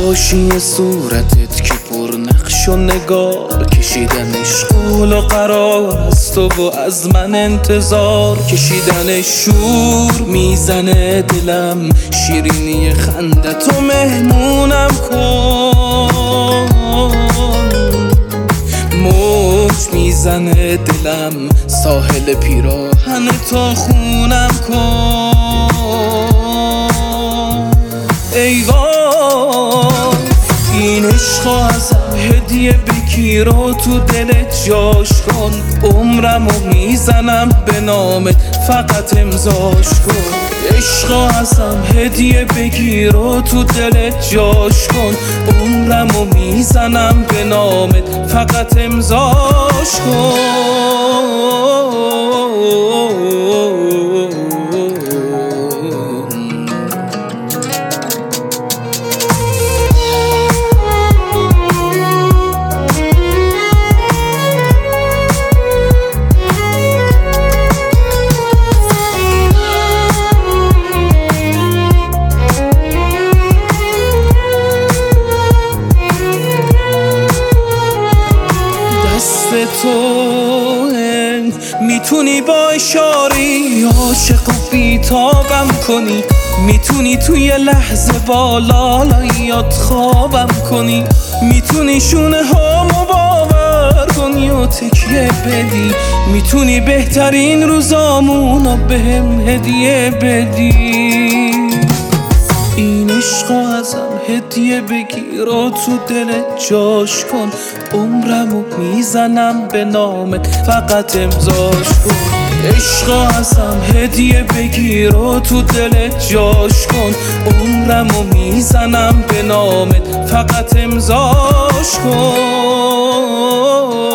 حاشیه صورتت که پر نقش و نگار، کشیدنش قول و قرار است و از من انتظار، کشیدنش شور میزنه دلم، شیرینی خندتو مهمونم کن، موج میزنه دلم، ساحل پیراهن تا خونم کن. ای وای این عشقا ازم هدیه بگیر و تو دلت جاش کن، عمرمو میزنم به نامت فقط امضاش کن. عشقا ازم هدیه بگیر و تو دلت جاش کن، عمرمو میزنم به نامت فقط امضاش کن. تو میتونی با اشاری عاشق و بیتابم کنی، میتونی توی لحظه بالایات خوابم کنی، میتونی شونه هامو باور کنی و تکیه بدی، میتونی بهترین روزامونو بهم هدیه بدی. این عشقا ازم هدیه بگیر و تو دلت جاش کن، عمرمو میزنم به نامت فقط امضاش کن. عشقا ازم هدیه بگیر و تو دلت جاش کن، عمرمو میزنم به نامت فقط امضاش کن.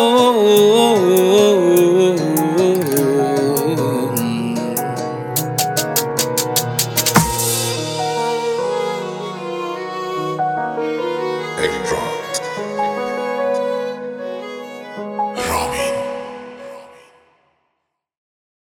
Electron.